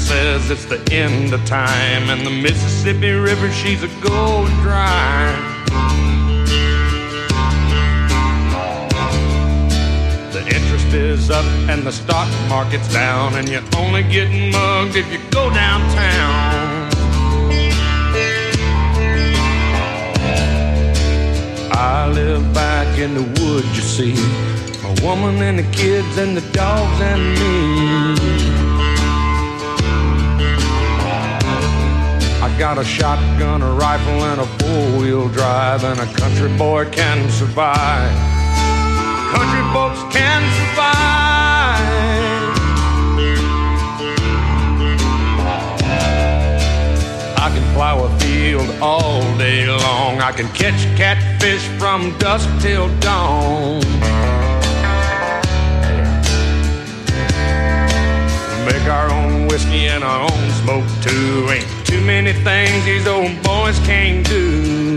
says it's the end of time, and the Mississippi River, she's a going dry. The interest is up and the stock market's down, and you're only getting mugged if you go downtown. I live back in the woods, you see, a woman and the kids and the dogs and me. I got a shotgun, a rifle, and a four-wheel drive, and a country boy can survive. Country folks can survive. I can plow a field all day long. I can catch catfish from dusk till dawn. Make our own whiskey and our own smoke too. Ain't too many things these old boys can't do.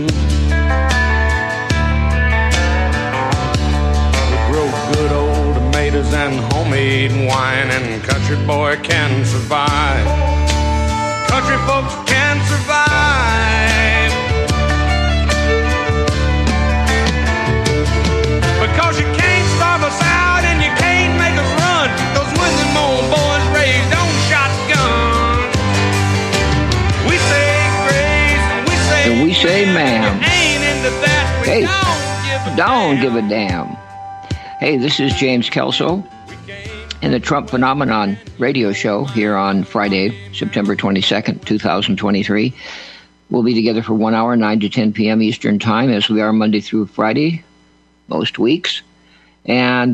We grow good old tomatoes and homemade wine, and country boy can survive. Country folks can survive. Because you can't starve us out and you can't make us run, 'cause when them old boys raised on shotgun, we say grace and we say ma'am. Ain't into that, we don't give a damn. Hey, this is James Kelso in the Trump Phenomenon radio show here on Friday, September 22nd, 2023. We'll be together for 1 hour, 9 to 10 p.m. Eastern Time, as we are Monday through Friday, most weeks. And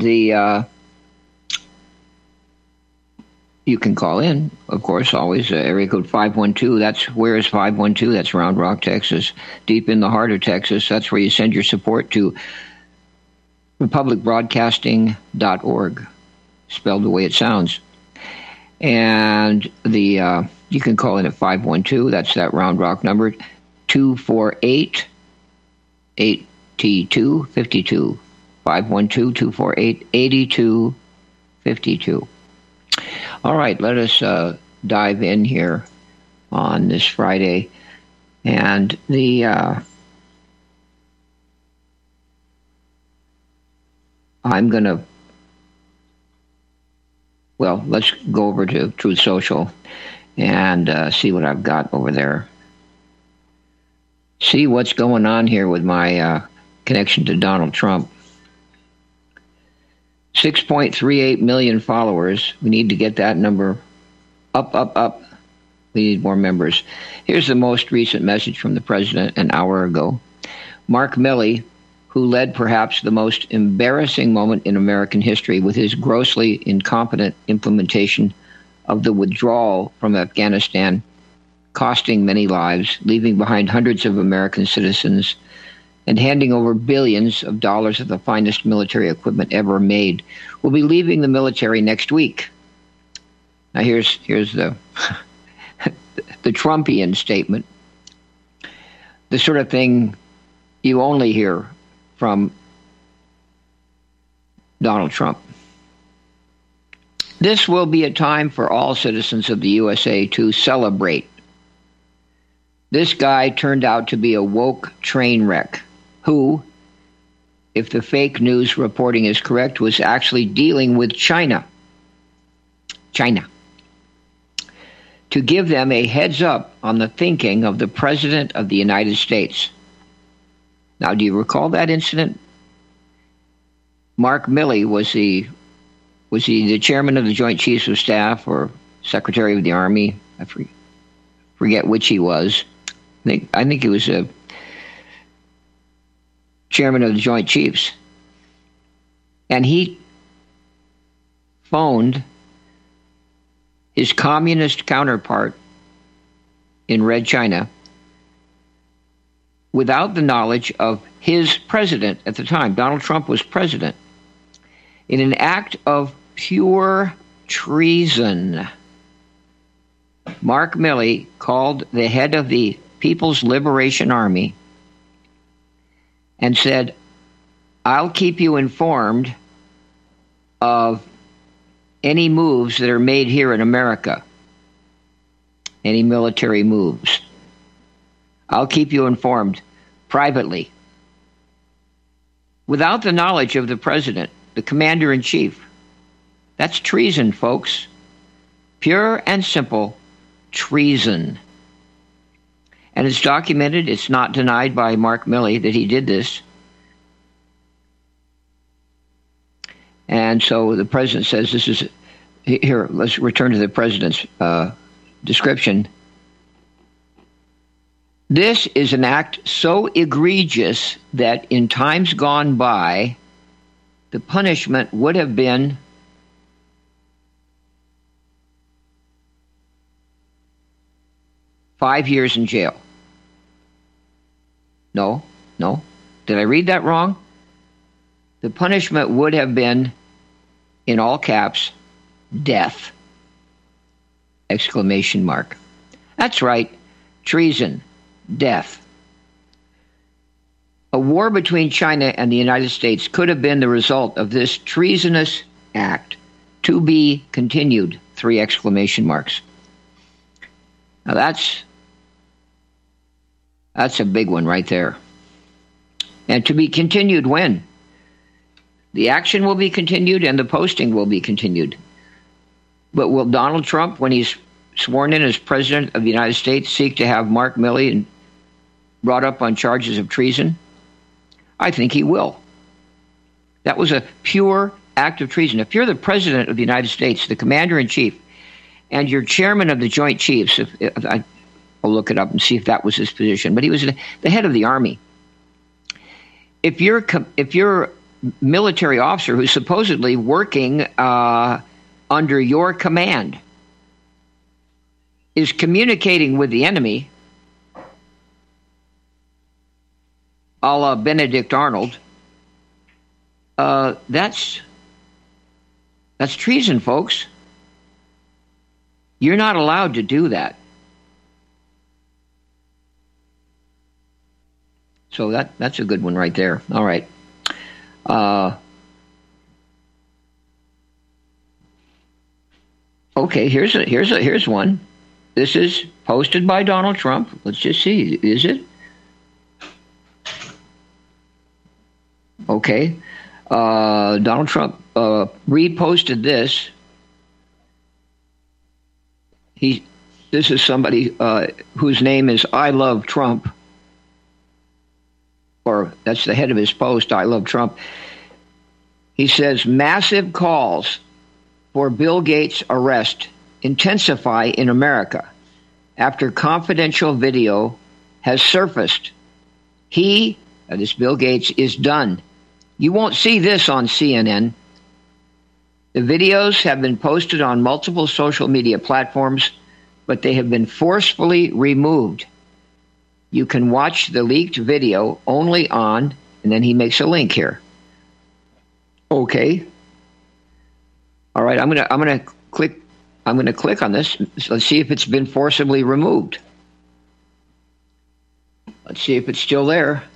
you can call in, of course, always, area code 512. Where is 512? That's Round Rock, Texas, deep in the heart of Texas. That's where you send your support to republicbroadcasting.org, spelled the way it sounds. And you can call in at 512. That's that Round Rock number, 248-8252. 512-248-8252. All right, let us dive in here on this Friday. And let's go over to Truth Social and see what I've got over there. See what's going on here with my connection to Donald Trump. 6.38 million followers. We need to get that number up. We need more members. Here's the most recent message from the president an hour ago. Mark Milley, who led perhaps the most embarrassing moment in American history with his grossly incompetent implementation of the withdrawal from Afghanistan, costing many lives, leaving behind hundreds of American citizens, and handing over billions of dollars of the finest military equipment ever made, will be leaving the military next week. Now here's the the Trumpian statement, the sort of thing you only hear from Donald Trump. This will be a time for all citizens of the USA to celebrate. This guy turned out to be a woke train wreck who, if the fake news reporting is correct, was actually dealing with China. To give them a heads up on the thinking of the President of the United States. Now, do you recall that incident? Mark Milley, was he the chairman of the Joint Chiefs of Staff or Secretary of the Army? I forget which he was. I think he was a chairman of the Joint Chiefs. And he phoned his communist counterpart in Red China without the knowledge of his president at the time. Donald Trump was president. In an act of pure treason, Mark Milley called the head of the People's Liberation Army and said, "I'll keep you informed of any moves that are made here in America." any military moves. I'll keep you informed privately. Without the knowledge of the president, the commander-in-chief. That's treason, folks. Pure and simple treason. And it's documented, it's not denied by Mark Milley that he did this. And so the president says this is, here, let's return to the president's description. This is an act so egregious that in times gone by, the punishment would have been five years in jail. No. Did I read that wrong? The punishment would have been, in all caps, death. Exclamation mark. That's right. Treason. Death. A war between China and the United States could have been the result of this treasonous act. To be continued. 3 exclamation marks. Now that's a big one right there. And to be continued when? The action will be continued and the posting will be continued. But will Donald Trump, when he's sworn in as President of the United States, seek to have Mark Milley brought up on charges of treason? I think he will. That was a pure act of treason. If you're the President of the United States, the Commander-in-Chief, and you're Chairman of the Joint Chiefs, I'll look it up and see if that was his position, but he was the head of the Army. If you're a military officer who's supposedly working under your command, is communicating with the enemy, a la Benedict Arnold, that's treason, folks. You're not allowed to do that. So that's a good one right there. All right. Okay, here's one. This is posted by Donald Trump. Let's just see. Is it? Okay. Donald Trump reposted this. This is somebody whose name is I Love Trump. Or that's the head of his post, I Love Trump. He says, massive calls for Bill Gates' arrest intensify in America after confidential video has surfaced. This Bill Gates, is done. You won't see this on CNN. The videos have been posted on multiple social media platforms, but they have been forcefully removed. You can watch the leaked video only on, and then he makes a link here. Okay. All right, I'm gonna click on this. Let's see if it's been forcibly removed. Let's see if it's still there.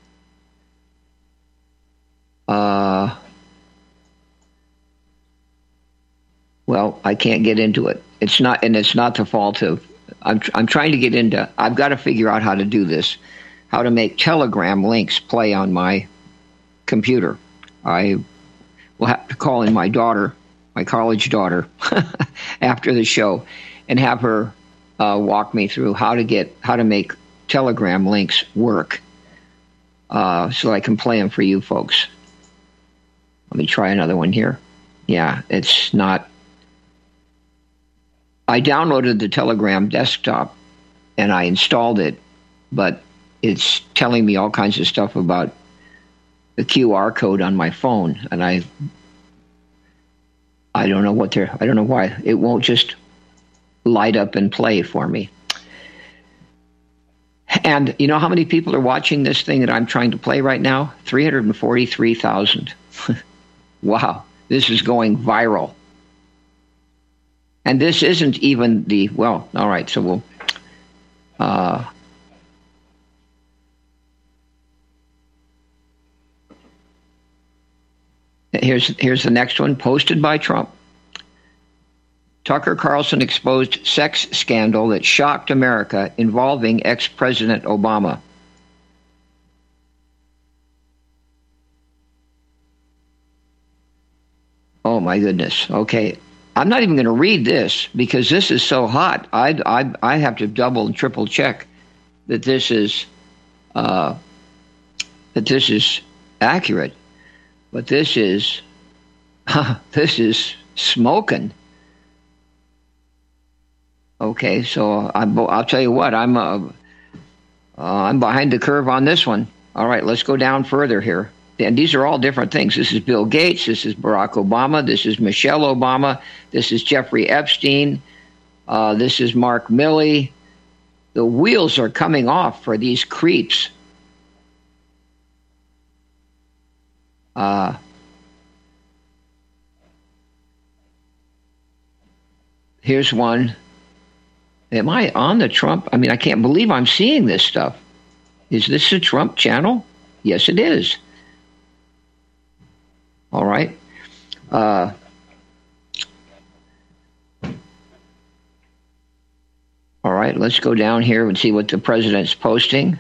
Well, I can't get into it. It's not the fault of. I'm trying to get into. I've got to figure out how to do this, how to make Telegram links play on my computer. I will have to call in my daughter, my college daughter, after the show, and have her walk me through how to make Telegram links work, so I can play them for you folks. Let me try another one here. Yeah, it's not. I downloaded the Telegram desktop and I installed it, but it's telling me all kinds of stuff about the QR code on my phone, and I don't know I don't know why it won't just light up and play for me. And you know how many people are watching this thing that I'm trying to play right now? 343,000. Wow, this is going viral. And this isn't even all right, so we'll, here's the next one, posted by Trump. Tucker Carlson exposed sex scandal that shocked America involving ex-President Obama. Oh, my goodness. Okay. I'm not even going to read this because this is so hot. I have to double and triple check that this is accurate. But this is smoking. Okay, so I'll tell you what, I'm behind the curve on this one. All right, let's go down further here. And these are all different things. This is Bill Gates. This is Barack Obama. This is Michelle Obama. This is Jeffrey Epstein. This is Mark Milley. The wheels are coming off for these creeps. Here's one. Am I on the Trump? I mean, I can't believe I'm seeing this stuff. Is this a Trump channel? Yes, it is. All right. All right, let's go down here and see what the president's posting.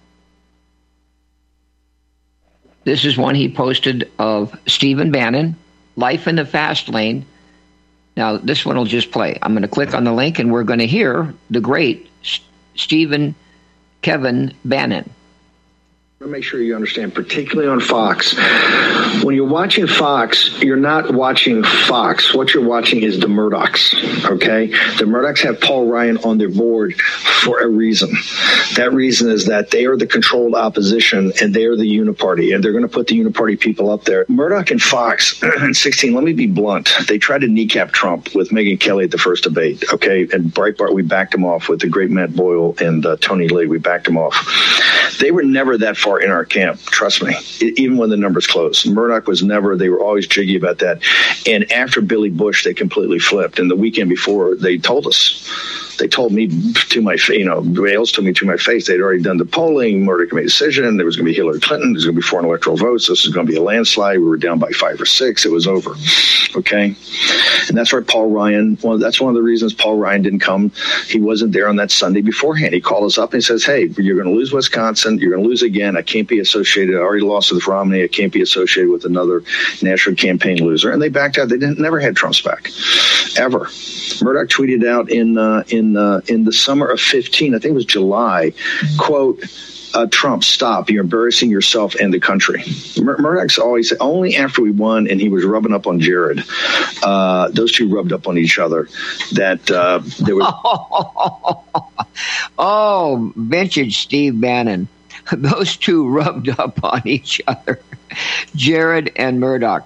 This is one he posted of Stephen Bannon, Life in the Fast Lane. Now, this one will just play. I'm going to click on the link, and we're going to hear the great Stephen Kevin Bannon. Make sure you understand, particularly on Fox. When you're watching Fox, you're not watching Fox. What you're watching is the Murdochs, okay? The Murdochs have Paul Ryan on their board for a reason. That reason is that they are the controlled opposition, and they are the uniparty, and they're going to put the uniparty people up there. Murdoch and Fox in 16, let me be blunt. They tried to kneecap Trump with Megyn Kelly at the first debate, okay? And Breitbart, we backed him off with the great Matt Boyle and Tony Lee. We backed him off. They were never that far in our camp, trust me, even when the numbers closed. Murdoch was never, they were always jiggy about that. And after Billy Bush, they completely flipped. And the weekend before, they told us, they told me to my face, Wales told me to my face, they'd already done the polling, Murdoch made a decision, there was going to be Hillary Clinton, there's going to be foreign electoral votes, this is going to be a landslide, we were down by 5 or 6, it was over, okay? And that's why Paul Ryan, that's one of the reasons Paul Ryan didn't come, he wasn't there on that Sunday beforehand. He called us up and he says, hey, you're going to lose Wisconsin, you're going to lose again, I can't be associated, I already lost with Romney, I can't be associated with another national campaign loser, and they backed out, they never had Trump's back, ever. Murdoch tweeted out in the summer of 15, I think it was July, quote, Trump, stop. You're embarrassing yourself and the country. Murdoch's always said, only after we won and he was rubbing up on Jared, those two rubbed up on each other, that there was... Oh, vintage Steve Bannon. Those two rubbed up on each other. Jared and Murdoch.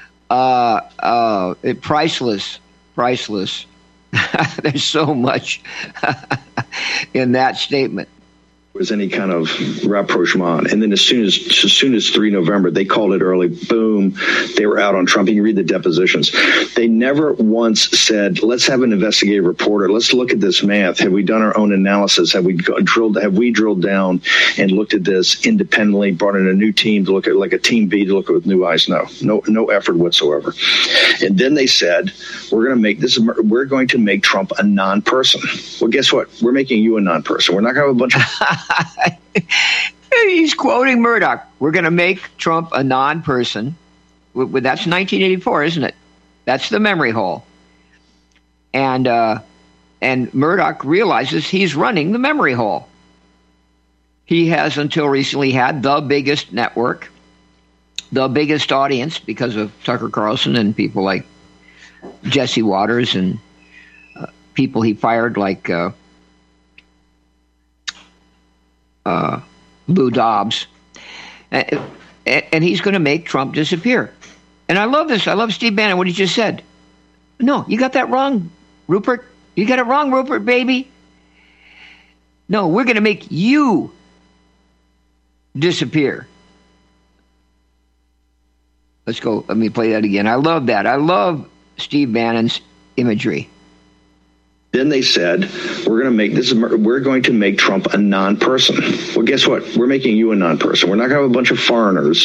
Priceless. There's so much in that statement. Was any kind of rapprochement, and then as soon as 3 November, they called it early. Boom, they were out on Trump. You can read the depositions. They never once said, "Let's have an investigative reporter. Let's look at this math. Have we done our own analysis? Have we drilled down and looked at this independently? Brought in a new team to look at, like a team B, to look at with new eyes? No effort whatsoever." And then they said, "We're going to make Trump a non-person." Well, guess what? We're making you a non-person. We're not going to have a bunch of He's quoting Murdoch. We're going to make Trump a non-person. That's 1984, isn't it? That's the memory hole. And Murdoch realizes he's running the memory hole. He has until recently had the biggest network, the biggest audience because of Tucker Carlson and people like Jesse Waters and people he fired like Lou Dobbs, and he's going to make Trump disappear. And I love this. I love Steve Bannon, what he just said. No, you got that wrong, Rupert. You got it wrong, Rupert, baby. No, we're going to make you disappear. Let's go. Let me play that again. I love that. I love Steve Bannon's imagery. Then they said, we're going to make Trump a non-person. Well, guess what? We're making you a non-person. We're not going to have a bunch of foreigners,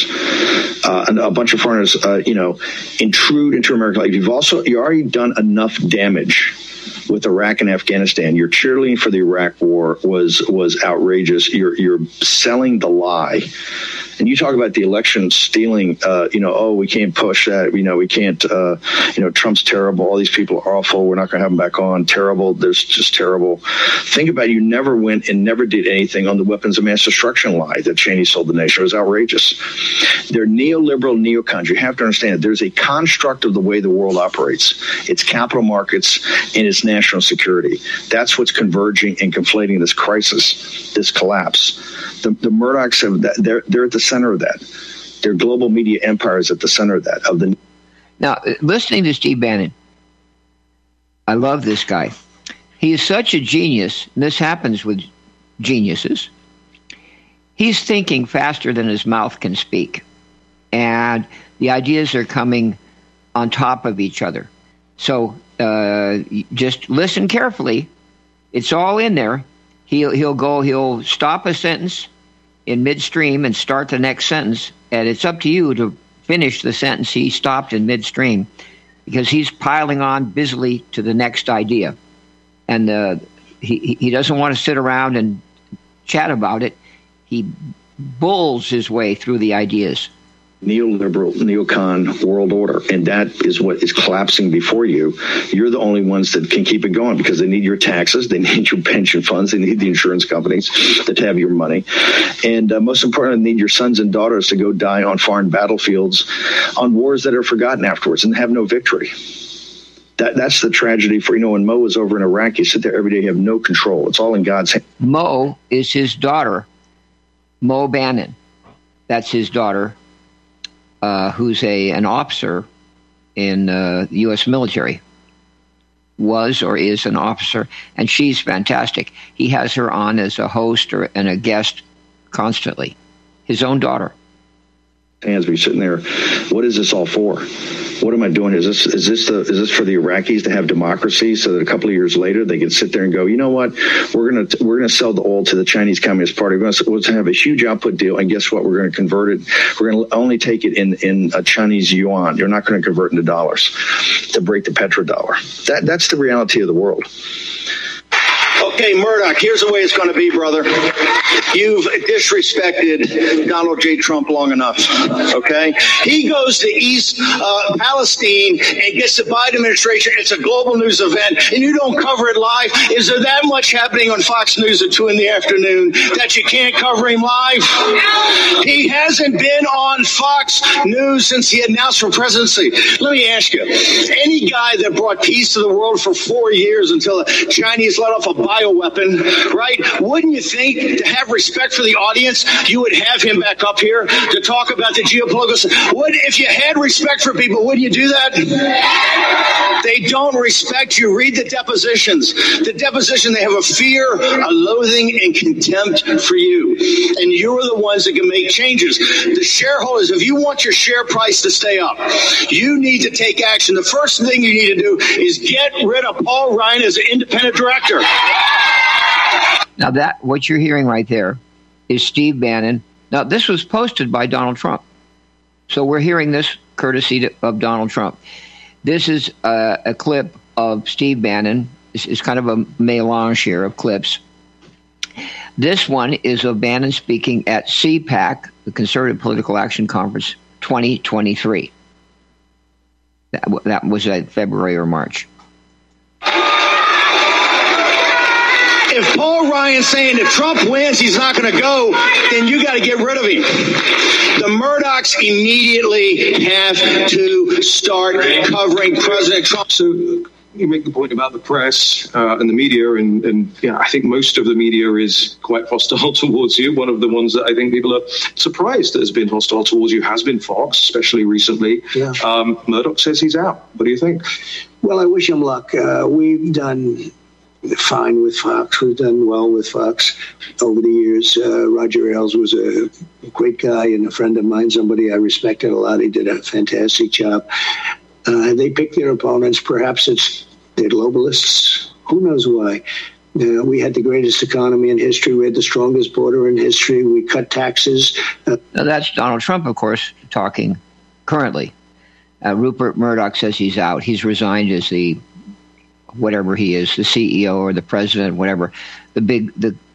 intrude into America. Like you already done enough damage with Iraq and Afghanistan. Your cheerleading for the Iraq war was outrageous. You're selling the lie. And you talk about the election stealing, we can't push that. We can't, Trump's terrible. All these people are awful. We're not going to have them back on. Terrible. There's just terrible. Think about it. You never went and never did anything on the weapons of mass destruction lie that Cheney sold the nation. It was outrageous. They're neoliberal neocons. You have to understand there's a construct of the way the world operates. It's capital markets and it's national security. That's what's converging and conflating this crisis, this collapse. The Murdochs they're at the center of that. Their global media empire is at the center of that. Now, listening to Steve Bannon, I love this guy. He is such a genius, and this happens with geniuses. He's thinking faster than his mouth can speak, and the ideas are coming on top of each other. So just listen carefully. It's all in there. He'll stop a sentence in midstream and start the next sentence, and it's up to you to finish the sentence he stopped in midstream, because he's piling on busily to the next idea, and he doesn't want to sit around and chat about it. He bulls his way through the ideas. Neoliberal, neocon world order, and that is what is collapsing before you. You're the only ones that can keep it going because they need your taxes, they need your pension funds, they need the insurance companies that have your money, and most importantly, they need your sons and daughters to go die on foreign battlefields, on wars that are forgotten afterwards and have no victory. That's the tragedy for, when Mo was over in Iraq, you sit there every day, you have no control. It's all in God's hands. Mo is his daughter, Mo Bannon. That's his daughter. Who's an officer in the U.S. military, was or is an officer, and she's fantastic. He has her on as a host and a guest constantly. His own daughter. Hands be sitting there. What is this all for? What am I doing? Is this for the Iraqis to have democracy so that a couple of years later they can sit there and go, you know what? We're gonna sell the oil to the Chinese Communist Party. We're going to have a huge output deal, and guess what? We're going to convert it. We're going to only take it in a Chinese yuan. You're not going to convert into dollars to break the petrodollar. That's the reality of the world. Okay, Murdoch, here's the way it's going to be, brother. You've disrespected Donald J. Trump long enough, okay? He goes to East Palestine and gets the Biden administration. It's a global news event, and you don't cover it live. Is there that much happening on Fox News at 2 in the afternoon that you can't cover him live? He hasn't been on Fox News since he announced for presidency. Let me ask you, any guy that brought peace to the world for 4 years until the Chinese let off a bioweapon, right? Wouldn't you think, to have respect for the audience, you would have him back up here to talk about the geopolitical? If you had respect for people, wouldn't you do that? They don't respect you. Read the depositions. The deposition, they have a fear, a loathing, and contempt for you. And you're the ones that can make changes. The shareholders, if you want your share price to stay up, you need to take action. The first thing you need to do is get rid of Paul Ryan as an independent director. Now, what you're hearing right there is Steve Bannon. Now, this was posted by Donald Trump. So we're hearing this courtesy of Donald Trump. This is a clip of Steve Bannon. It's kind of a melange here of clips. This one is of Bannon speaking at CPAC, the Conservative Political Action Conference 2023. That was at February or March. If Paul Ryan's saying if Trump wins, he's not going to go, then you got to get rid of him. The Murdochs immediately have to start covering President Trump. So you make the point about the press and the media, and I think most of the media is quite hostile towards you. One of the ones that I think people are surprised that has been hostile towards you has been Fox, especially recently. Yeah. Murdoch says he's out. What do you think? Well, I wish him luck. We've done fine with Fox. We've done well with Fox over the years. Roger Ailes was a great guy and a friend of mine, somebody I respected a lot. He did a fantastic job. They pick their opponents. Perhaps they're globalists Who knows why? We had the greatest economy in history. We had the strongest border in history. We cut taxes. Now that's Donald Trump, of course, talking currently. Rupert Murdoch says he's out. He's resigned as the whatever he is, the CEO or the president, whatever. The big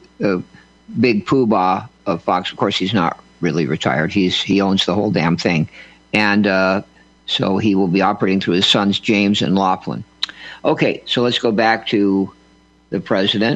poobah of Fox. Of course, he's not really retired. He owns the whole damn thing, and so he will be operating through his sons James and Laughlin. Okay, so let's go back to the president.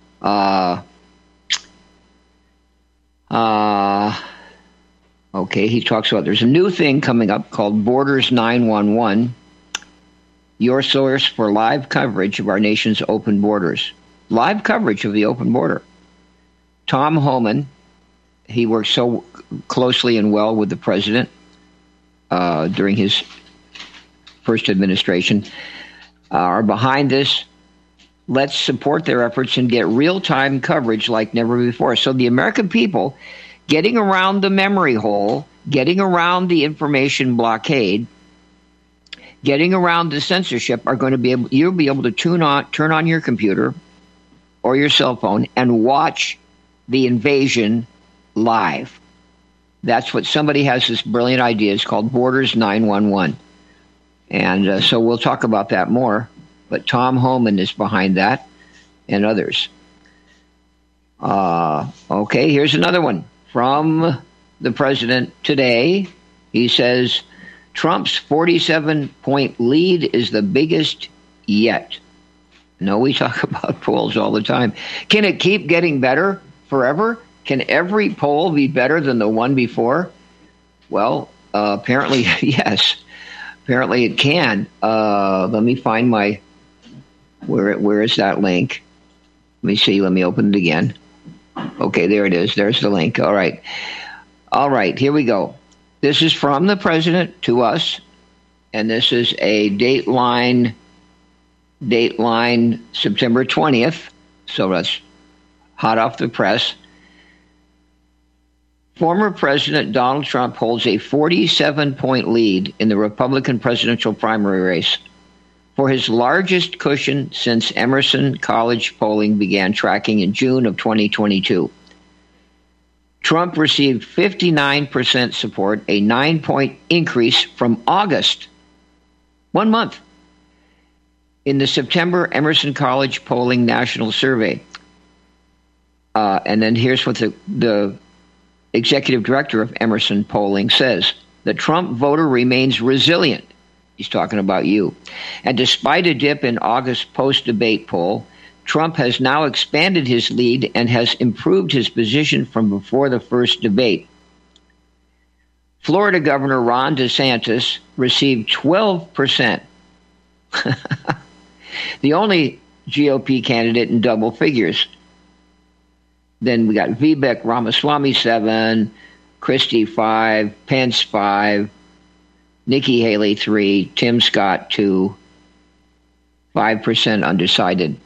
Okay, he talks about there's a new thing coming up called Borders 911, your source for live coverage of our nation's open borders. Live coverage of the open border. Tom Homan, he worked so closely and well with the president during his first administration, are behind this. Let's support their efforts and get real-time coverage like never before. So the American people, getting around the memory hole, getting around the information blockade, getting around the censorship, are going to be able. You'll be able to turn on your computer or your cell phone and watch the invasion live. That's what somebody has this brilliant idea. It's called Borders 911, and so we'll talk about that more. But Tom Homan is behind that, and others. Okay, here's another one from the president today. He says, Trump's 47-point lead is the biggest yet. No, we talk about polls all the time. Can it keep getting better forever? Can every poll be better than the one before? Well, apparently, yes. Apparently it can. Let me find my... Where is that link? Let me see. Let me open it again. Okay, there it is. There's the link. All right. All right, here we go. This is from the president to us, and this is a Dateline September 20th. So that's hot off the press. Former President Donald Trump holds a 47-point lead in the Republican presidential primary race, for his largest cushion since Emerson College polling began tracking in June of 2022. Trump received 59% support, a 9-point increase from August, 1 month, in the September Emerson College polling national survey. And then here's what the executive director of Emerson Polling says. The Trump voter remains resilient. He's talking about you. And despite a dip in August post-debate poll, Trump has now expanded his lead and has improved his position from before the first debate. Florida Governor Ron DeSantis received 12%. The only GOP candidate in double figures. Then we got Vivek Ramaswamy 7, Christie 5, Pence 5, Nikki Haley 3, Tim Scott 2, 5% undecided.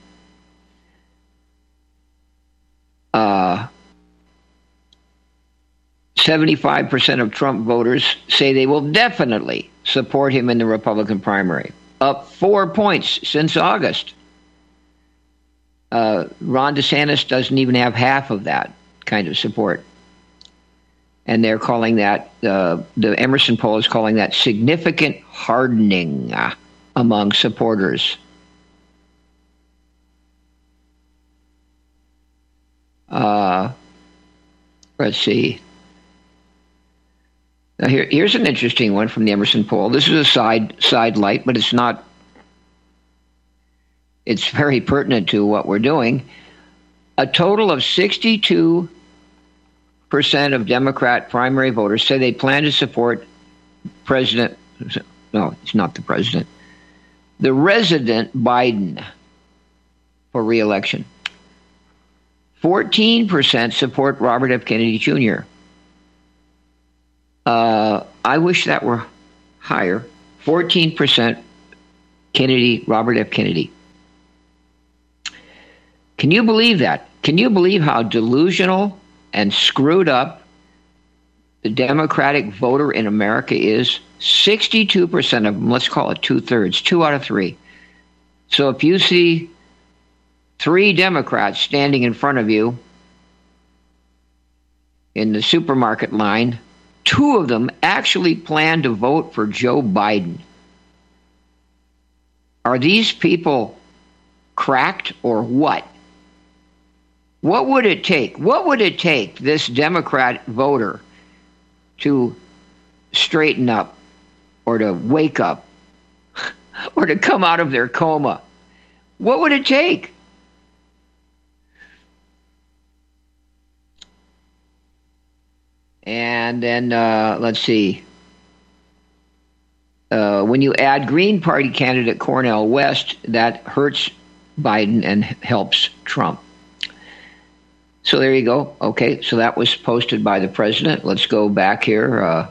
75% of Trump voters say they will definitely support him in the Republican primary, up 4 points since August. Ron DeSantis doesn't even have half of that kind of support. And they're calling that, the Emerson poll is calling that significant hardening among supporters. Let's see. Now here's an interesting one from the Emerson poll. This is a side light, but it's not. It's very pertinent to what we're doing. A total of 62% of Democrat primary voters say they plan to support President. No, it's not the president. The resident Biden for re-election. 14% support Robert F. Kennedy Jr. I wish that were higher. 14% Robert F. Kennedy. Can you believe that? Can you believe how delusional and screwed up the Democratic voter in America is? 62% of them, let's call it 2/3, 2 out of 3. So if you see 3 Democrats standing in front of you in the supermarket line, 2 of them actually plan to vote for Joe Biden. Are these people cracked or what? What would it take? What would it take this Democrat voter to straighten up or to wake up or to come out of their coma? What would it take? And then, let's see. When you add Green Party candidate Cornel West, that hurts Biden and helps Trump. So there you go. Okay, so that was posted by the president. Let's go back here.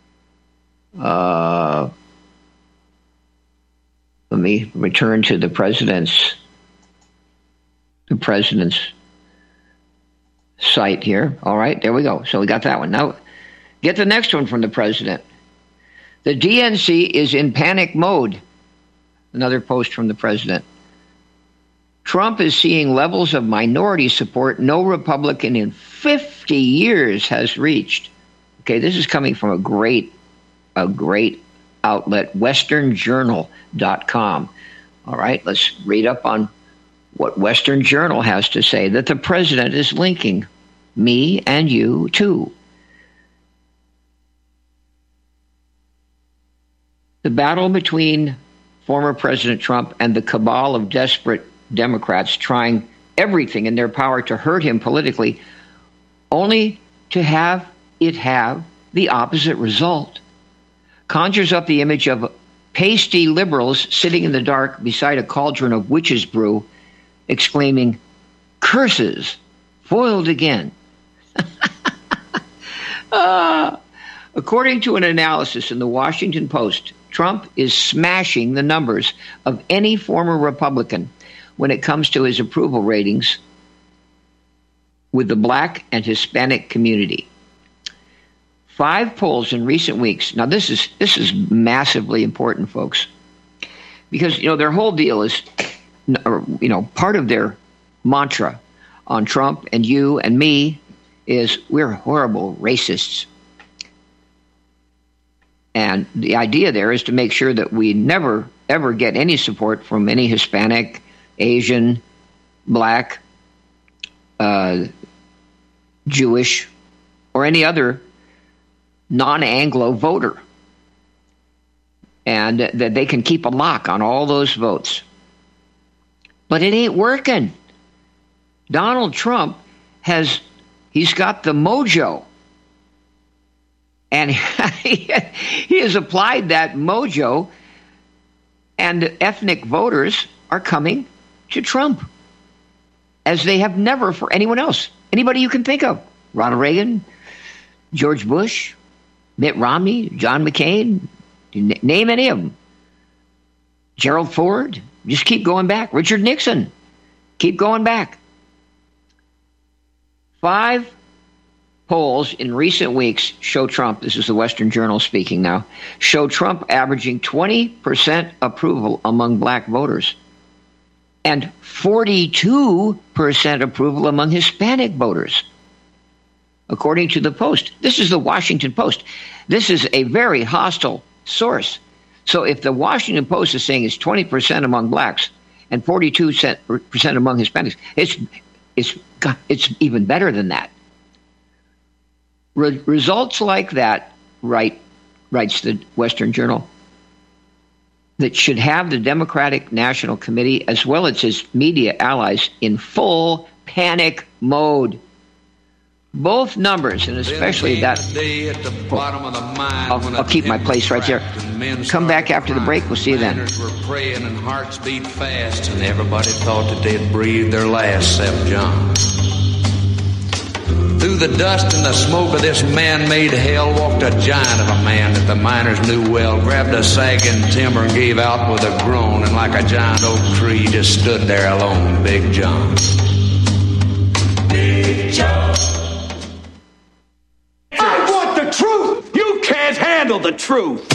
Let me return to the president's site here. All right, there we go. So we got that one. Now, get the next one from the president. The DNC is in panic mode. Another post from the president. Trump is seeing levels of minority support no Republican in 50 years has reached. Okay, this is coming from a great outlet, westernjournal.com. All right, let's read up on what Western Journal has to say, that the president is linking me and you too. The battle between former President Trump and the cabal of desperate Democrats trying everything in their power to hurt him politically, only to have it have the opposite result, conjures up the image of pasty liberals sitting in the dark beside a cauldron of witch's brew, exclaiming, "Curses, foiled again." According to an analysis in the Washington Post, Trump is smashing the numbers of any former Republican when it comes to his approval ratings with the Black and Hispanic community. 5 polls in recent weeks. Now, this is massively important, folks, because their whole deal is, part of their mantra on Trump and you and me is we're horrible racists. And the idea there is to make sure that we never, ever get any support from any Hispanic, Asian, Black, Jewish, or any other non-Anglo voter. And that they can keep a lock on all those votes. But it ain't working. Donald Trump he's got the mojo. And he has applied that mojo, and ethnic voters are coming to Trump as they have never for anyone else. Anybody you can think of. Ronald Reagan, George Bush, Mitt Romney, John McCain, name any of them. Gerald Ford, just keep going back. Richard Nixon, keep going back. 5 polls in recent weeks show Trump, this is the Western Journal speaking now, show Trump averaging 20% approval among Black voters and 42% approval among Hispanic voters. According to the Post. This is the Washington Post. This is a very hostile source. So if the Washington Post is saying it's 20% among Blacks and 42% among Hispanics, it's even better than that. Results like that, writes the Western Journal, that should have the Democratic National Committee as well as its media allies in full panic mode. Both numbers, and especially that, I'll keep my place right there. Come back after the break. We'll see you then. Were praying and hearts beat fast, and everybody thought that they'd breathe their last, except John. Through the dust and the smoke of this man-made hell walked a giant of a man that the miners knew well, grabbed a sagging timber and gave out with a groan, and like a giant oak tree just stood there alone, Big John. Big John. I want the truth! You can't handle the truth!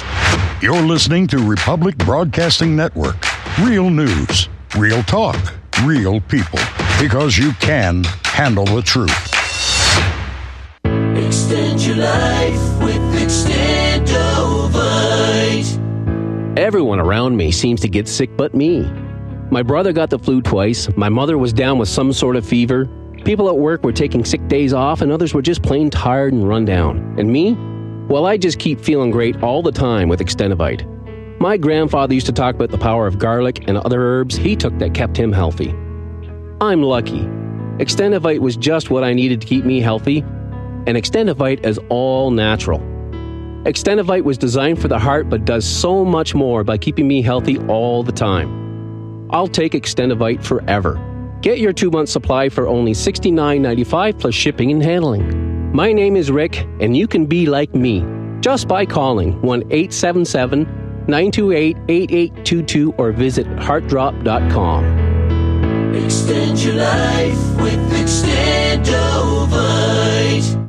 You're listening to Republic Broadcasting Network. Real news, real talk, real people, because you can handle the truth. Extend your life with Extendovite. Everyone around me seems to get sick but me. My brother got the flu twice, my mother was down with some sort of fever, people at work were taking sick days off, and others were just plain tired and run down. And me? Well, I just keep feeling great all the time with Extendovite. My grandfather used to talk about the power of garlic and other herbs he took that kept him healthy. I'm lucky. Extendovite was just what I needed to keep me healthy, and Extendovite is all natural. Extendovite was designed for the heart but does so much more by keeping me healthy all the time. I'll take Extendovite forever. Get your 2-month supply for only $69.95 plus shipping and handling. My name is Rick, and you can be like me just by calling 1-877-928-8822 or visit heartdrop.com. Extend your life with Extendovite.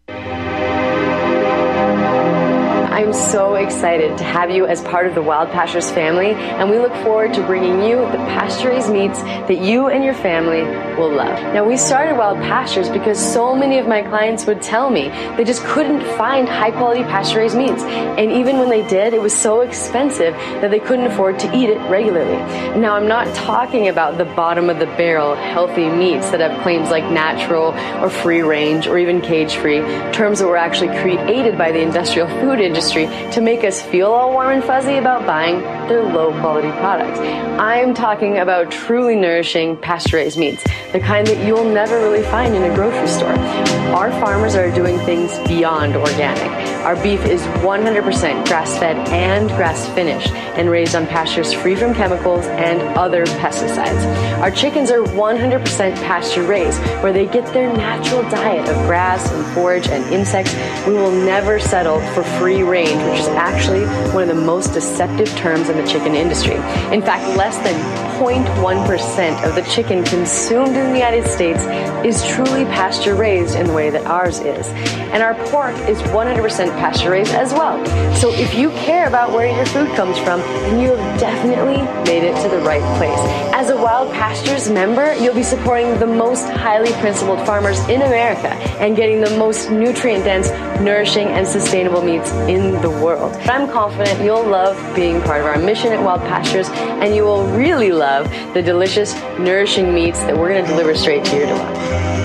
I'm so excited to have you as part of the Wild Pastures family, and we look forward to bringing you the pasture-raised meats that you and your family will love. Now, we started Wild Pastures because so many of my clients would tell me they just couldn't find high-quality pasture-raised meats, and even when they did, it was so expensive that they couldn't afford to eat it regularly. Now, I'm not talking about the bottom-of-the-barrel healthy meats that have claims like natural or free-range or even cage-free, terms that were actually created by the industrial food industry to make us feel all warm and fuzzy about buying their low-quality products. I'm talking about truly nourishing pasture-raised meats, the kind that you'll never really find in a grocery store. Our farmers are doing things beyond organic. Our beef is 100% grass-fed and grass-finished and raised on pastures free from chemicals and other pesticides. Our chickens are 100% pasture-raised, where they get their natural diet of grass and forage and insects. We will never settle for free range, which is actually one of the most deceptive terms in the chicken industry. In fact, less than 0.1% of the chicken consumed in the United States is truly pasture-raised in the way that ours is. And our pork is 100% pasture-raised as well. So if you care about where your food comes from, then you have definitely made it to the right place. As a Wild Pastures member, you'll be supporting the most highly principled farmers in America and getting the most nutrient-dense, nourishing, and sustainable meats in the world. I'm confident you'll love being part of our mission at Wild Pastures, and you will really love the delicious, nourishing meats that we're going to deliver straight to your door.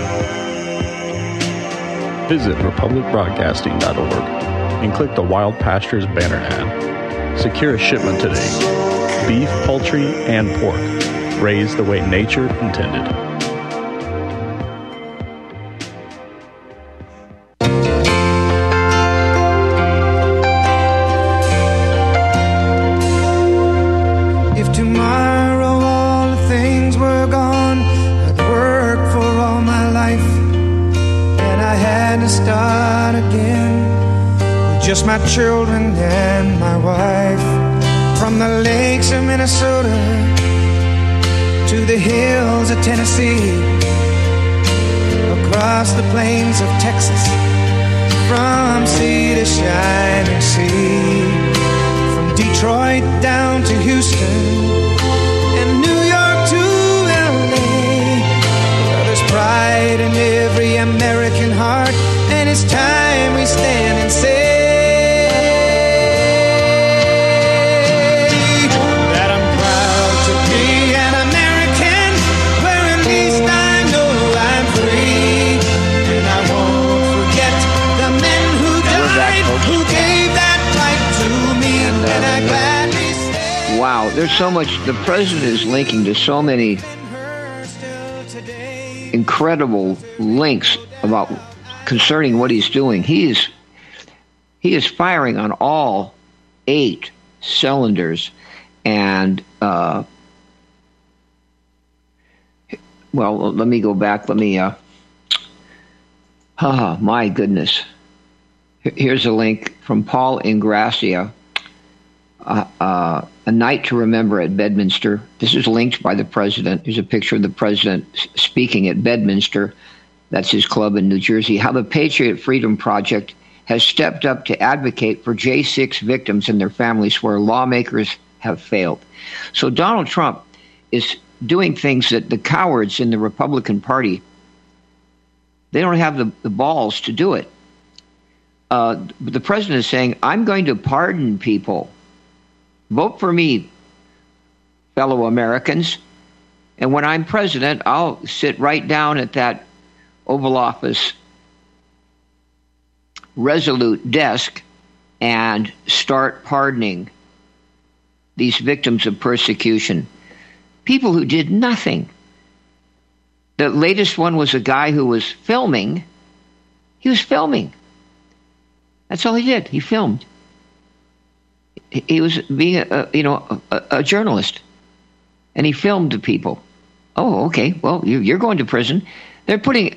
Visit republicbroadcasting.org and click the Wild Pastures banner ad. Secure a shipment today. Beef, poultry, and pork, raised the way nature intended. If tomorrow all the things were gone, I'd work for all my life, and I had to start again with just my children and my wife. From the lakes of Minnesota to the hills of Tennessee, across the plains of Texas, from sea to shining sea, from Detroit down to Houston and New York to LA. Well, there's pride in every American heart, and it's time we stand and say that I'm proud to be an American, where at least I know I'm free, and I won't forget the men who died, who gave that right to me, and I gladly say. Wow, there's so much. The president is linking to so many incredible links about concerning what he's doing. He is firing on all 8 cylinders, and well, let me go back. Let me. My goodness. Here's a link from Paul Ingrassia. A night to remember at Bedminster. This is linked by the president. There's a picture of the president speaking at Bedminster. That's his club in New Jersey. How the Patriot Freedom Project has stepped up to advocate for J6 victims and their families where lawmakers have failed. So Donald Trump is doing things that the cowards in the Republican Party, they don't have the balls to do it. The president is saying, I'm going to pardon people. Vote for me, fellow Americans. And when I'm president, I'll sit right down at that Oval Office resolute desk and start pardoning these victims of persecution. People who did nothing. The latest one was a guy who was filming. He was filming. That's all he did. He filmed. He was being a journalist. And he filmed the people. Oh, okay. Well, you're going to prison. They're putting...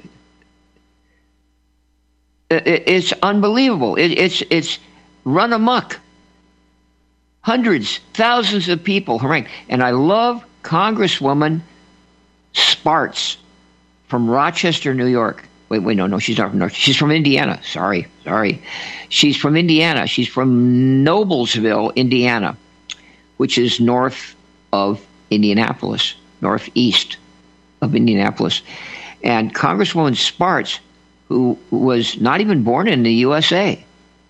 it's unbelievable. It's run amok. Hundreds, thousands of people harangued. And I love Congresswoman Spartz from Rochester, New York. Wait, no, she's not from North. She's from Indiana. Sorry. She's from Indiana. She's from Noblesville, Indiana, which is north of Indianapolis, northeast of Indianapolis. And Congresswoman Spartz, who was not even born in the USA.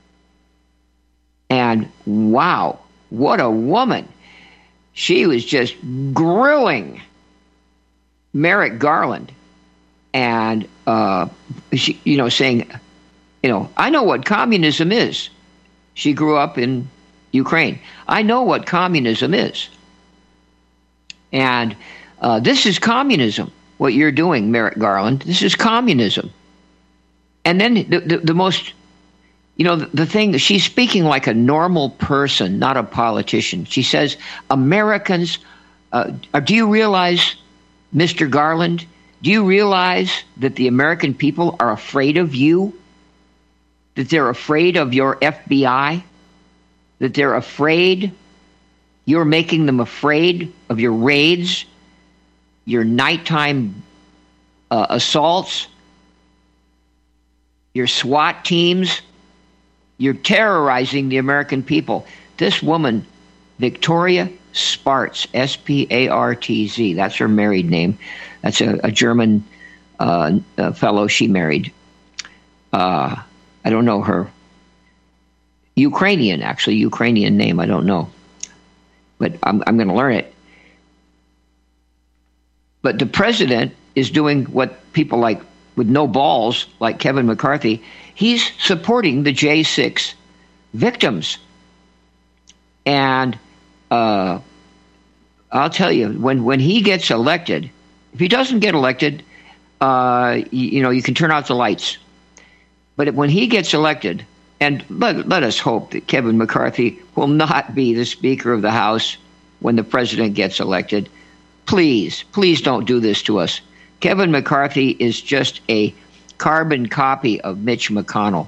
And wow, what a woman. She was just grilling Merrick Garland and, saying, I know what communism is. She grew up in Ukraine. I know what communism is. And this is communism, what you're doing, Merrick Garland. This is communism. And then the most, the thing, she's speaking like a normal person, not a politician. She says, Americans, do you realize, Mr. Garland, do you realize that the American people are afraid of you? That they're afraid of your FBI? That they're afraid, you're making them afraid of your raids, your nighttime assaults, your SWAT teams? You're terrorizing the American people. This woman, Victoria Spartz, Spartz, that's her married name. That's a German fellow she married. I don't know her. Ukrainian name, I don't know. But I'm going to learn it. But the president is doing what people like with no balls, like Kevin McCarthy, he's supporting the J6 victims. And I'll tell you, when he gets elected, if he doesn't get elected, you can turn out the lights. But when he gets elected, and let us hope that Kevin McCarthy will not be the Speaker of the House when the president gets elected. Please don't do this to us. Kevin McCarthy is just a carbon copy of Mitch McConnell.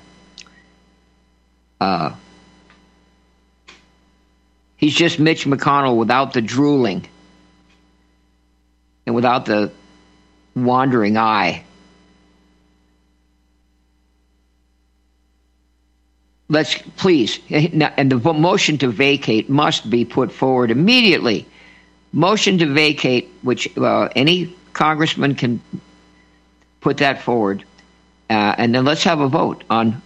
He's just Mitch McConnell without the drooling and without the wandering eye. Let's please, and the motion to vacate must be put forward immediately. Motion to vacate, which any congressman can put that forward, and then let's have a vote on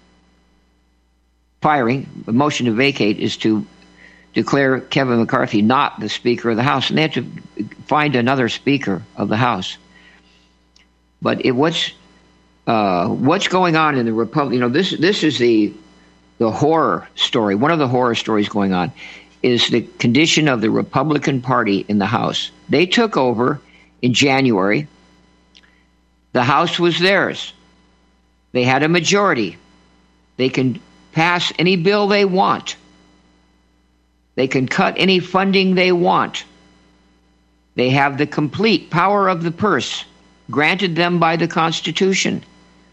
firing. The motion to vacate is to declare Kevin McCarthy not the Speaker of the House, and they have to find another Speaker of the House. But what's going on in the Republic? This is the horror story. One of the horror stories going on is the condition of the Republican Party in the House. They took over in January. The House was theirs. They had a majority. They can pass any bill they want. They can cut any funding they want. They have the complete power of the purse granted them by the Constitution.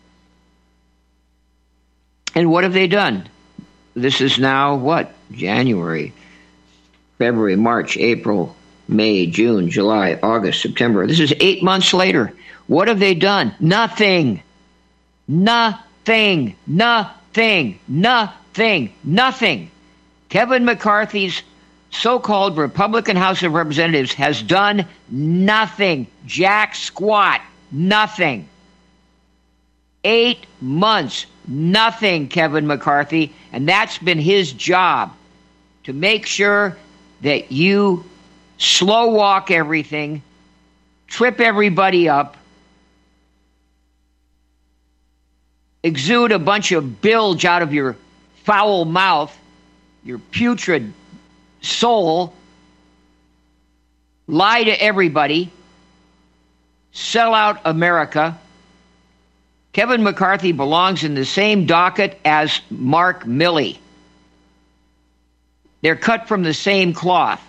And what have they done? This is now what? January, February, March, April, May, June, July, August, September. This is 8 months later. What have they done? Nothing. Nothing. Nothing. Nothing. Nothing. Kevin McCarthy's so-called Republican House of Representatives has done nothing. Jack squat. Nothing. 8 months. Nothing, Kevin McCarthy. And that's been his job, to make sure that you slow walk everything, trip everybody up, exude a bunch of bilge out of your foul mouth, your putrid soul, lie to everybody, sell out America. Kevin McCarthy belongs in the same docket as Mark Milley. They're cut from the same cloth.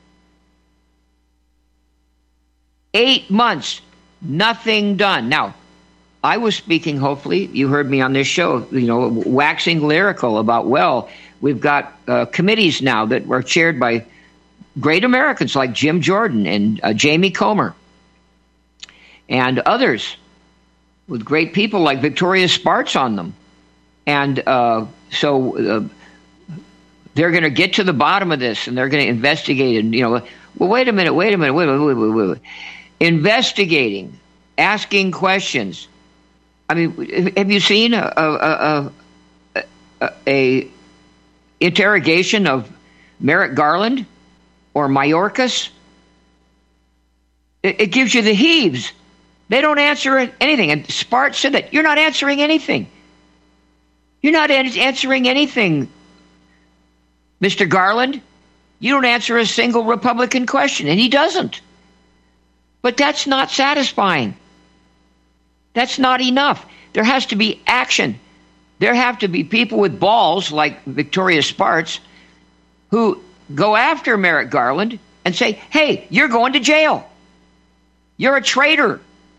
8 months, nothing done. Now, I was speaking, hopefully, you heard me on this show, waxing lyrical about, well, we've got committees now that are chaired by great Americans like Jim Jordan and Jamie Comer and others with great people like Victoria Spartz on them. And so they're going to get to the bottom of this, and they're going to investigate. And, well, wait a minute. Investigating, asking questions. I mean, have you seen a interrogation of Merrick Garland or Mayorkas? It gives you the heaves. They don't answer anything. And Spartz said that. You're not answering anything. You're not answering anything, Mr. Garland. You don't answer a single Republican question, and he doesn't. But that's not satisfying. That's not enough. There has to be action. There have to be people with balls like Victoria Spartz who go after Merrick Garland and say, hey, you're going to jail. You're a traitor.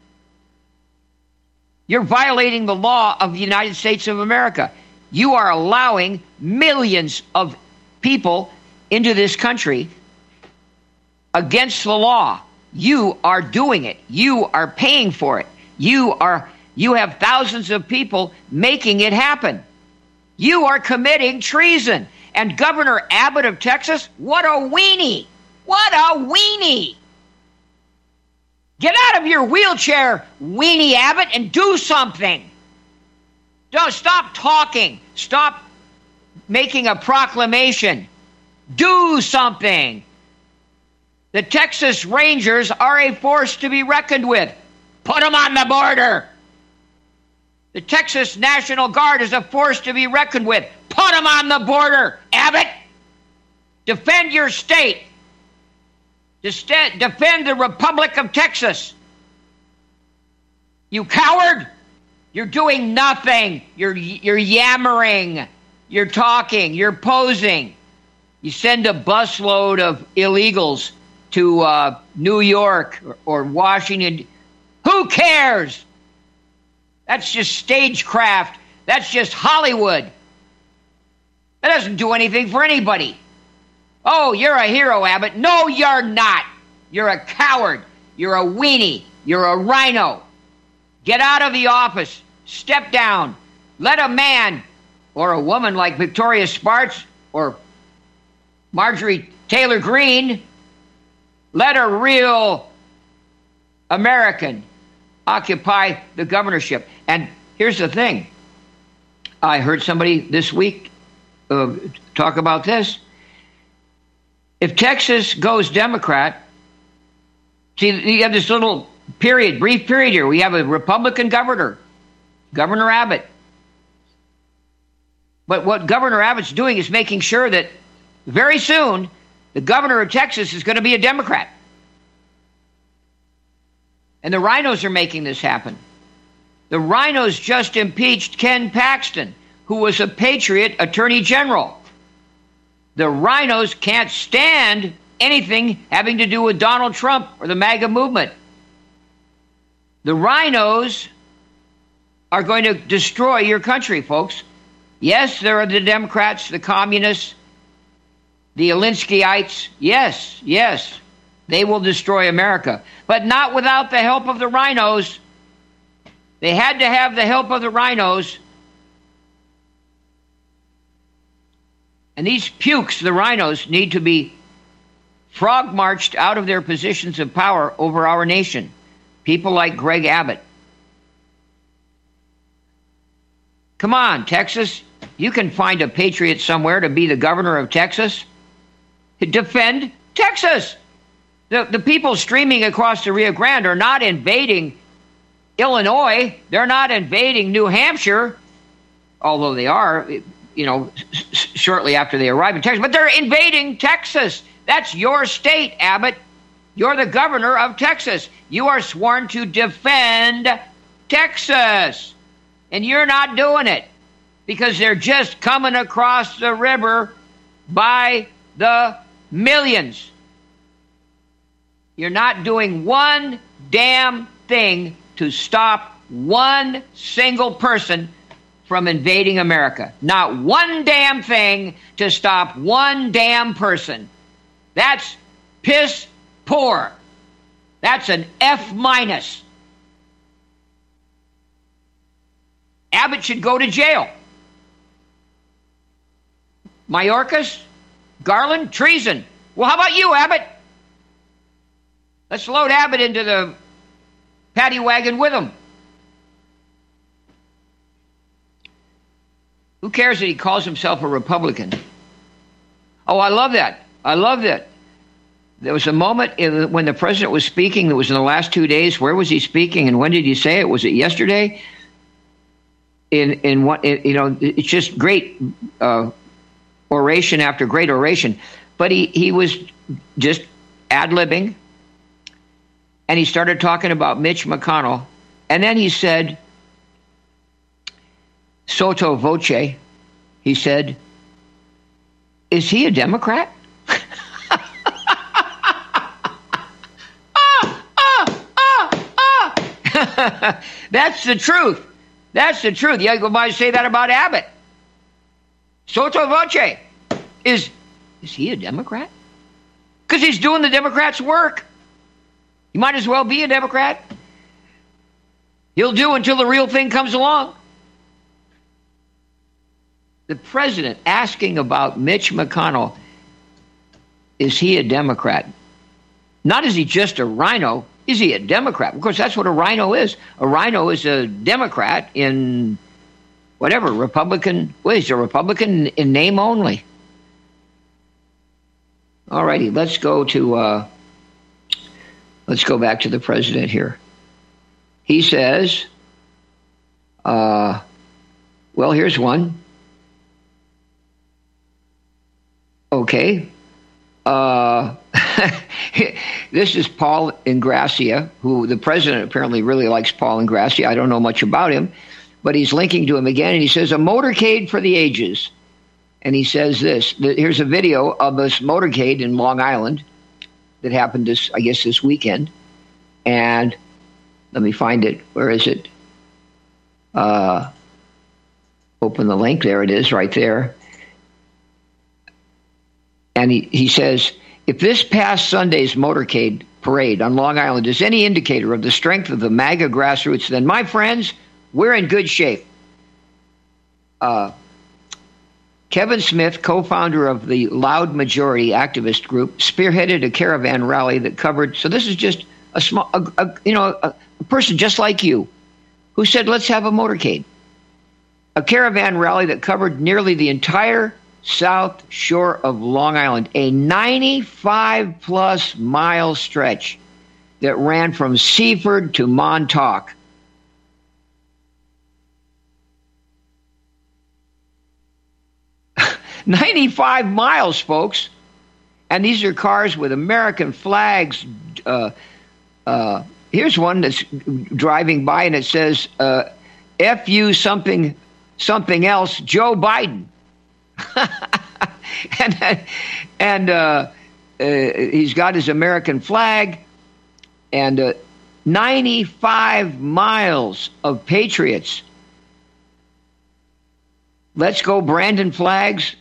You're violating the law of the United States of America. You are allowing millions of people into this country against the law. You are doing it. You are paying for it. You have thousands of people making it happen. You are committing treason. And Governor Abbott of Texas, what a weenie. What a weenie. Get out of your wheelchair, weenie Abbott, and do something. Don't stop talking. Stop making a proclamation. Do something. The Texas Rangers are a force to be reckoned with. Put them on the border. The Texas National Guard is a force to be reckoned with. Put them on the border, Abbott. Defend your state. Defend the Republic of Texas. You coward. You're doing nothing. You're yammering. You're talking. You're posing. You send a busload of illegals to New York or Washington. Who cares? That's just stagecraft. That's just Hollywood. That doesn't do anything for anybody. Oh, you're a hero, Abbott. No, you're not. You're a coward. You're a weenie. You're a rhino. Get out of the office. Step down. Let a man or a woman like Victoria Spartz or Marjorie Taylor Greene, let a real American occupy the governorship. And here's the thing. I heard somebody this week talk about this. If Texas goes Democrat, see, you have this little period, brief period here. We have a Republican governor, Governor Abbott. But what Governor Abbott's doing is making sure that very soon the governor of Texas is going to be a Democrat. And the rhinos are making this happen. The rhinos just impeached Ken Paxton, who was a patriot attorney general. The rhinos can't stand anything having to do with Donald Trump or the MAGA movement. The rhinos are going to destroy your country, folks. Yes, there are the Democrats, the communists, the Alinskyites. Yes, they will destroy America. But not without the help of the rhinos. They had to have the help of the rhinos. And these pukes, the rhinos, need to be frog marched out of their positions of power over our nation. People like Greg Abbott. Come on, Texas. You can find a patriot somewhere to be the governor of Texas. Defend Texas. The people streaming across the Rio Grande are not invading Illinois. They're not invading New Hampshire, although they are, shortly after they arrive in Texas. But they're invading Texas. That's your state, Abbott. You're the governor of Texas. You are sworn to defend Texas. And you're not doing it because they're just coming across the river by the millions. You're not doing one damn thing to stop one single person from invading America. Not one damn thing to stop one damn person. That's piss poor. That's an F-. Abbott should go to jail. Mayorkas, Garland, treason. Well, how about you, Abbott? Let's load Abbott into the paddy wagon with him. Who cares that he calls himself a Republican? Oh, I love that. I love that. There was a moment when the president was speaking that was in the last 2 days. Where was he speaking and when did he say it? Was it yesterday? It's just great oration after great oration. But he was just ad-libbing. And he started talking about Mitch McConnell. And then he said, sotto voce, he said, is he a Democrat? That's the truth. That's the truth. You might say that about Abbott. Sotto voce. Is he a Democrat? Because he's doing the Democrats' work. You might as well be a Democrat. He'll do until the real thing comes along. The president asking about Mitch McConnell, is he a Democrat? Not is he just a rhino, is he a Democrat? Of course, that's what a rhino is. A rhino is a Democrat in whatever, Republican. Well, he's a Republican in name only. All righty, let's go back to the president here. He says, well, here's one. Okay. This is Paul Ingrassia, who the president apparently really likes Paul Ingrassia. I don't know much about him, but he's linking to him again, and he says, a motorcade for the ages. And he says this. Here's a video of this motorcade in Long Island that happened this weekend. And let me find it. Where is it? Open the link. There it is, right there. And he says, if this past Sunday's motorcade parade on Long Island is any indicator of the strength of the MAGA grassroots, then, my friends, we're in good shape. Kevin Smith, co-founder of the Loud Majority activist group, spearheaded a caravan rally that covered. So this is just a person just like you, who said, "Let's have a motorcade." A caravan rally that covered nearly the entire south shore of Long Island, a 95-plus mile stretch that ran from Seaford to Montauk. "95 miles, folks. And these are cars with American flags. Here's one that's driving by, and it says, F-U something else, Joe Biden. and he's got his American flag, and 95 miles of patriots. Let's go, Brandon flags.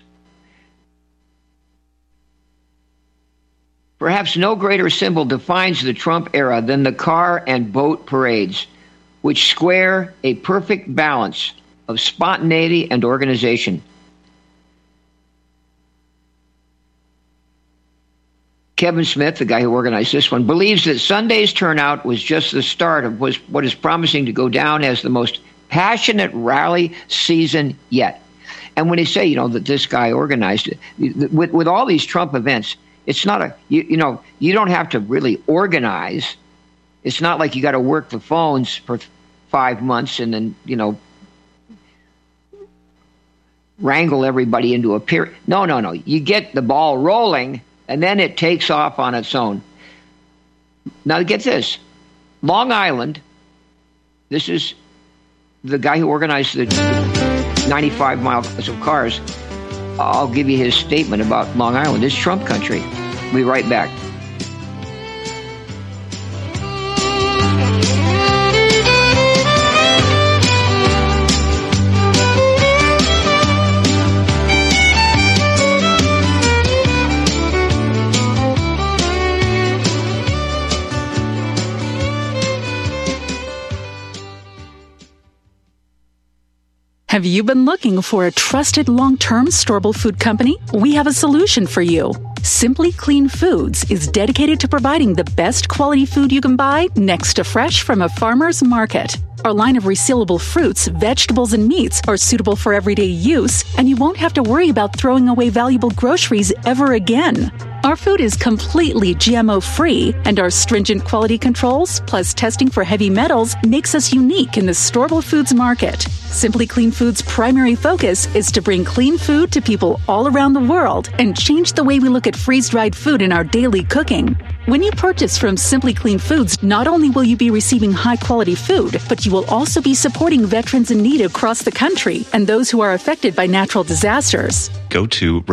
Perhaps no greater symbol defines the Trump era than the car and boat parades, which square a perfect balance of spontaneity and organization. Kevin Smith, the guy who organized this one, believes that Sunday's turnout was just the start of what is promising to go down as the most passionate rally season yet. And when they say, that this guy organized it, with all these Trump events, it's not you don't have to really organize. It's not like you got to work the phones for 5 months and then, wrangle everybody into a period. No. You get the ball rolling, and then it takes off on its own. Now, get this. Long Island, this is the guy who organized the 95 miles of cars. I'll give you his statement about Long Island. It's Trump country. We'll be right back. Have you been looking for a trusted long-term storable food company? We have a solution for you. Simply Clean Foods is dedicated to providing the best quality food you can buy next to fresh from a farmer's market. Our line of resealable fruits, vegetables, and meats are suitable for everyday use, and you won't have to worry about throwing away valuable groceries ever again. Our food is completely GMO-free, and our stringent quality controls, plus testing for heavy metals, makes us unique in the storable foods market. Simply Clean Foods' primary focus is to bring clean food to people all around the world and change the way we look at freeze-dried food in our daily cooking. When you purchase from Simply Clean Foods, not only will you be receiving high-quality food, but you will also be supporting veterans in need across the country and those who are affected by natural disasters. Go to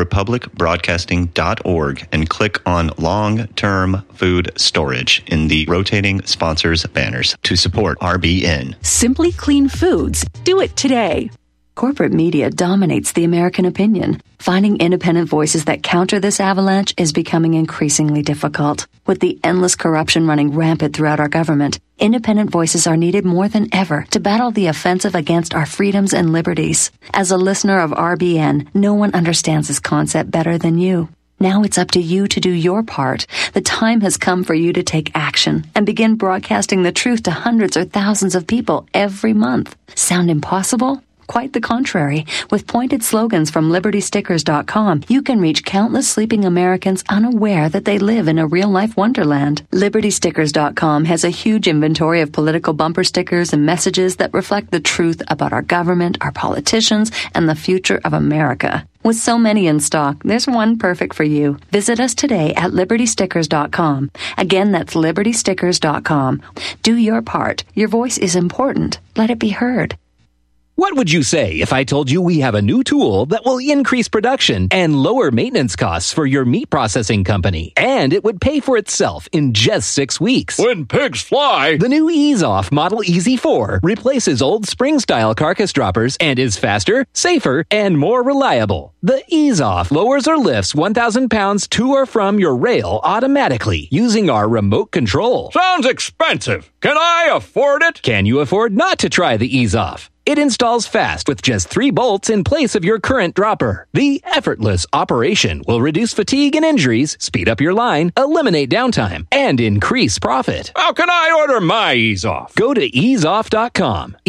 republicbroadcasting.org and click on long-term food storage in the rotating sponsors banners to support RBN. Simply Clean Foods. Do it today. Corporate media dominates the American opinion. Finding independent voices that counter this avalanche is becoming increasingly difficult. With the endless corruption running rampant throughout our government, independent voices are needed more than ever to battle the offensive against our freedoms and liberties. As a listener of RBN, no one understands this concept better than you. Now it's up to you to do your part. The time has come for you to take action and begin broadcasting the truth to hundreds or thousands of people every month. Sound impossible? Quite the contrary. With pointed slogans from LibertyStickers.com, you can reach countless sleeping Americans unaware that they live in a real-life wonderland. LibertyStickers.com has a huge inventory of political bumper stickers and messages that reflect the truth about our government, our politicians, and the future of America. With so many in stock, there's one perfect for you. Visit us today at LibertyStickers.com. Again, that's LibertyStickers.com. Do your part. Your voice is important. Let it be heard. What would you say if I told you we have a new tool that will increase production and lower maintenance costs for your meat processing company? And it would pay for itself in just 6 weeks. When pigs fly! The new Ease Off Model EZ4 replaces old spring-style carcass droppers and is faster, safer, and more reliable. The Ease Off lowers or lifts 1,000 pounds to or from your rail automatically using our remote control. Sounds expensive. Can I afford it? Can you afford not to try the Ease Off? It installs fast with just 3 bolts in place of your current dropper. The effortless operation will reduce fatigue and injuries, speed up your line, eliminate downtime, and increase profit. How can I order my Ease Off? Go to easeoff.com,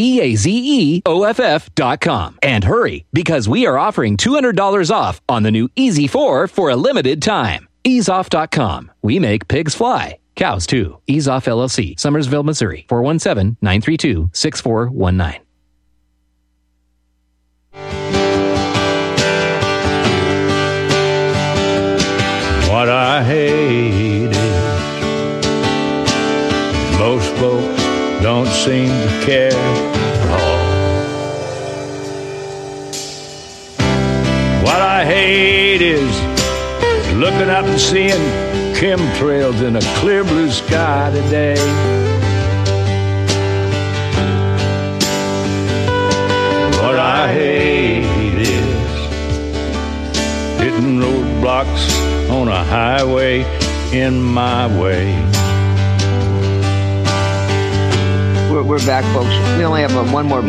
EAZEOFF.com, and hurry, because we are offering $200 off on the new EZ4 for a limited time. Easeoff.com. We make pigs fly. Cows, too. Ease Off LLC, Summersville, Missouri, 417-932-6419. What I hate is most folks don't seem to care at all. What I hate is looking up and seeing chemtrails in a clear blue sky today. What I hate is hitting roadblocks on a highway in my way. We're back, folks. We only have one more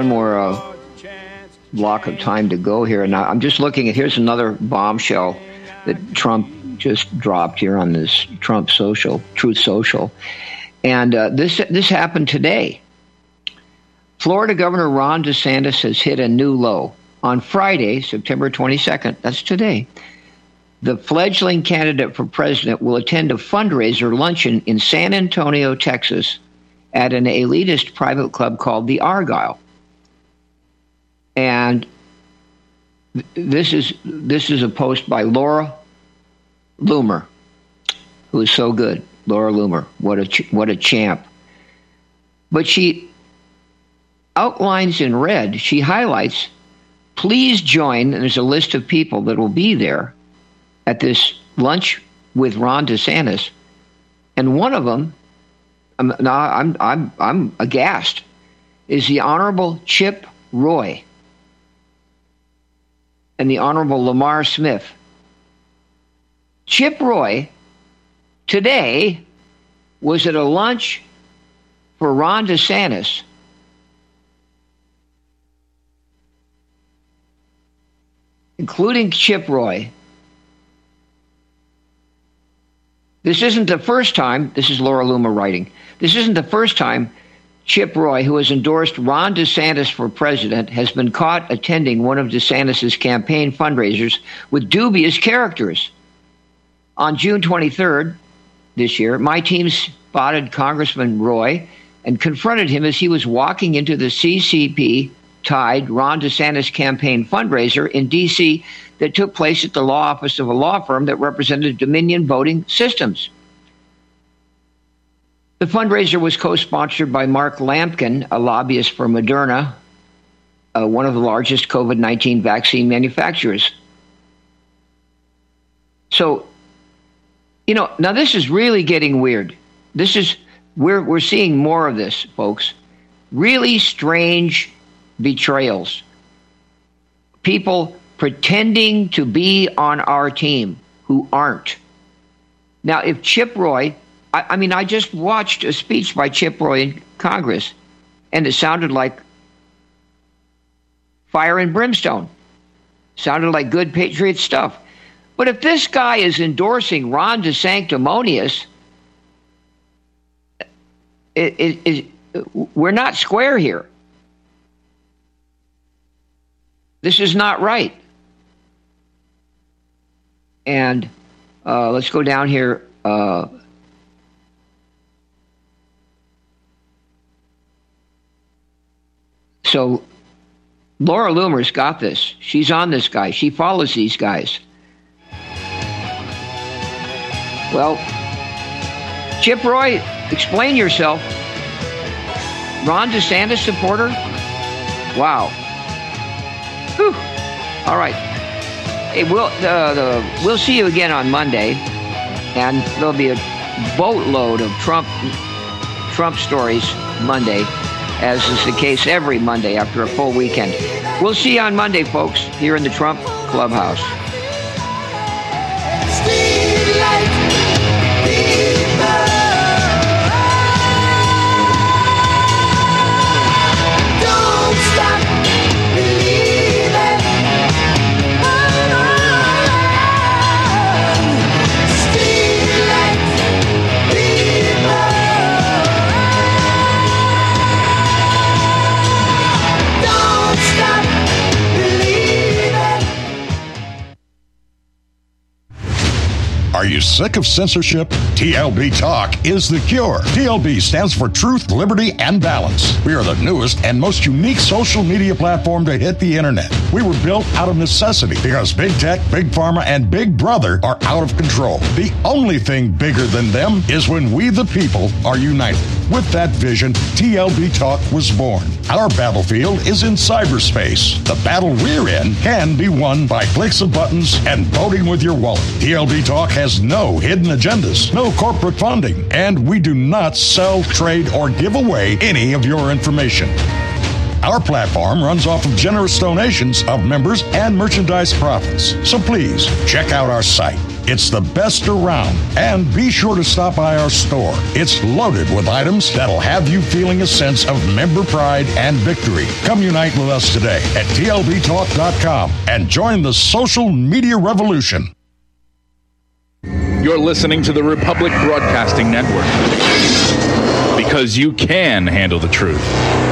block of time to go here. And I'm just looking at, here's another bombshell that Trump just dropped here on this Truth Social. And this happened today. Florida Governor Ron DeSantis has hit a new low. On Friday, September 22nd, that's today, the fledgling candidate for president will attend a fundraiser luncheon in San Antonio, Texas, at an elitist private club called the Argyle. And this is a post by Laura Loomer, who is so good. Laura Loomer, what a champ. But she outlines in red, she highlights, please join, and there's a list of people that will be there at this lunch with Ron DeSantis. And one of them, I'm aghast, is the Honorable Chip Roy and the Honorable Lamar Smith. Chip Roy today was at a lunch for Ron DeSantis, including Chip Roy. This isn't the first time, this is Laura Loomer writing, this isn't the first time Chip Roy, who has endorsed Ron DeSantis for president, has been caught attending one of DeSantis' campaign fundraisers with dubious characters. On June 23rd this year, my team spotted Congressman Roy and confronted him as he was walking into the CCP-tied Ron DeSantis campaign fundraiser in D.C. that took place at the law office of a law firm that represented Dominion Voting Systems. The fundraiser was co-sponsored by Mark Lampkin, a lobbyist for Moderna, one of the largest COVID-19 vaccine manufacturers. So, now this is really getting weird. We're seeing more of this, folks. Really strange betrayals. People pretending to be on our team who aren't. Now, if Chip Roy, I just watched a speech by Chip Roy in Congress, and it sounded like fire and brimstone. Sounded like good patriot stuff. But if this guy is endorsing Ron DeSanctimonious, we're not square here. This is not right. And let's go down here. So Laura Loomer's got this. She's on this guy. She follows these guys. Well, Chip Roy, explain yourself. Ron DeSantis supporter? Wow. Whew. All right. Hey, we'll see you again on Monday, and there'll be a boatload of Trump stories Monday, as is the case every Monday after a full weekend. We'll see you on Monday, folks, here in the Trump Clubhouse. Are you sick of censorship? TLB Talk is the cure. TLB stands for Truth, Liberty, and Balance. We are the newest and most unique social media platform to hit the internet. We were built out of necessity because big tech, big pharma, and big brother are out of control. The only thing bigger than them is when we, the people, are united. With that vision, TLB Talk was born. Our battlefield is in cyberspace. The battle we're in can be won by clicks of buttons and voting with your wallet. TLB Talk has no hidden agendas, no corporate funding, and we do not sell, trade, or give away any of your information. Our platform runs off of generous donations of members and merchandise profits. So please, check out our site. It's the best around. And be sure to stop by our store. It's loaded with items that'll have you feeling a sense of member pride and victory. Come unite with us today at TLBTalk.com and join the social media revolution. You're listening to the Republic Broadcasting Network. Because you can handle the truth.